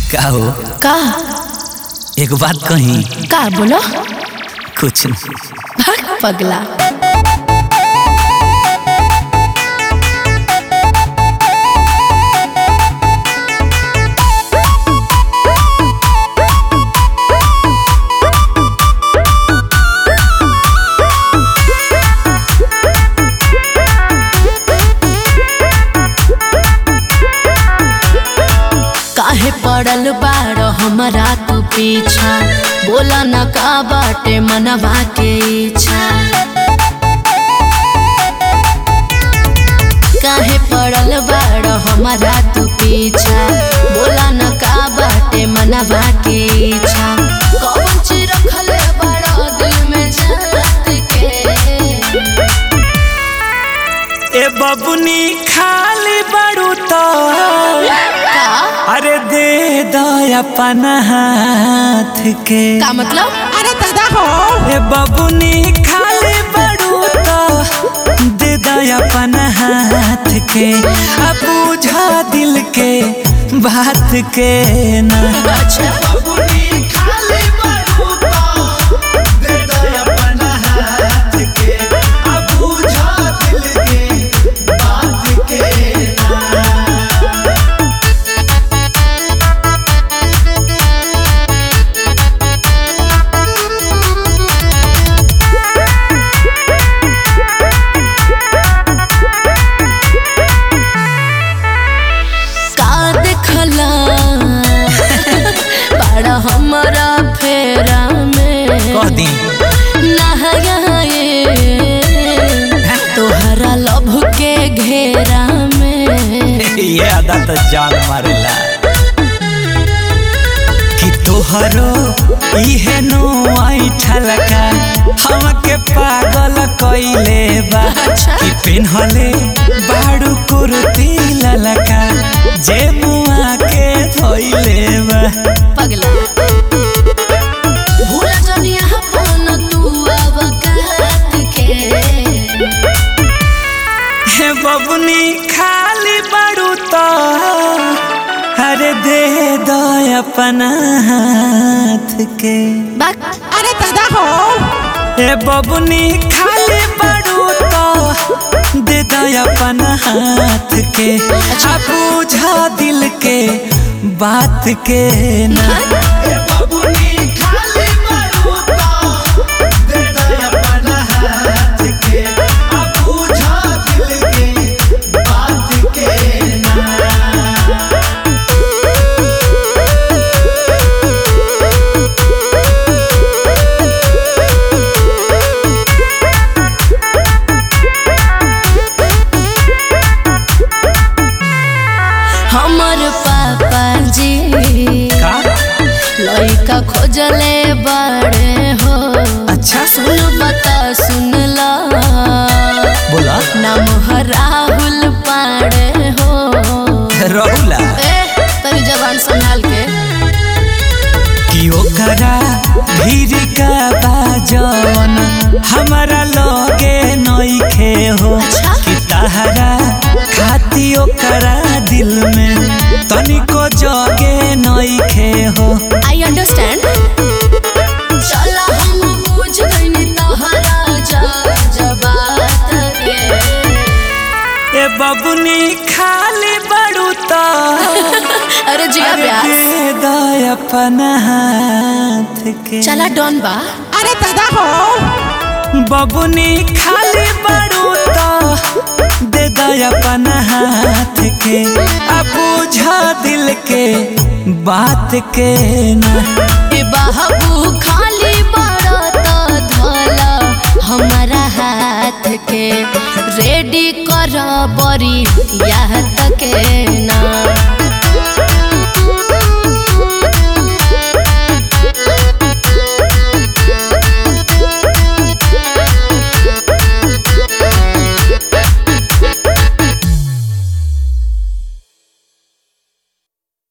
का हो? का? एक बात कही। का बोलो? कुछ नहीं। भाग पगला। काहे पड़ल बाड़ हमरा तू पीछा, बोला न का बाटे मनवा के इच्छा। काहे पड़ल बाड़ हमरा तू पीछा, बोला न का बाटे मनवा के इच्छा। कौन चीज रखले बड़ा दिल में जात के। ए बबुनी खाली बड़ू तो अरे दे दो अपन हाथ के। का मतलब? अरे दादा हो। ए बबुनी खाली बड़ू तो दे दो अपन हाथ के। अब बुझा दिल के बात के ना। अच्छा बबुनी खाली बड़ू तो दे दो अपन हाथ के। अब बुझा दिल के बात के ना। बड़ा हमारा फेरा में नहाए तोहरा लभ के घेरा में। ये आदत तो जान मारेला कि तोहरो इहे नो ऐठल का हमके पागल कइले बा। कि पिन्हले बाड़ू कुर्ती ललका जे मुआ के धइले बा। पगला भूल जनिया अपन तू अवकात के। हे बबुनी खाली बाड़ू तो अरे दे दो अपन हाथ के। अरे दादा हो। ए बबुनी खाली बड़ू तो दे दो अपन हाथ के। अब बुझा दिल के बात के ना। ए बबुनी खाली बड़ू तो दे दो अपन हाथ के। अब बुझा दिल के बात के ना। हमर पापा जी लइका खोजले बड़े हो। अच्छा सुन बता सुन ला बोला नाम है राहुल पाड़े हो। राहुला तेरी जबान संभाल के। कि ओकरा भीड़ का बाजन हमारा लगे नइखे हो। अच्छा? कि तहरा खाती ओकरा दिल में तनिको जगे नइखे हो। I understand. चला हम बुझ गइनी तोहरा जबात के। ए बबुनी खाली बड़ू तो अरे जिया प्यार दे दो अपन हाथ के। चला डॉन बा। अरे दादा हो। बबुनी खाली बड़ू तो दे दो अपन हाथ के। अब बुझा दिल के बात के ना। ए बाबू खाली बड़ा तो धोला हमारा हाथ के। रेडी कर बरी याद के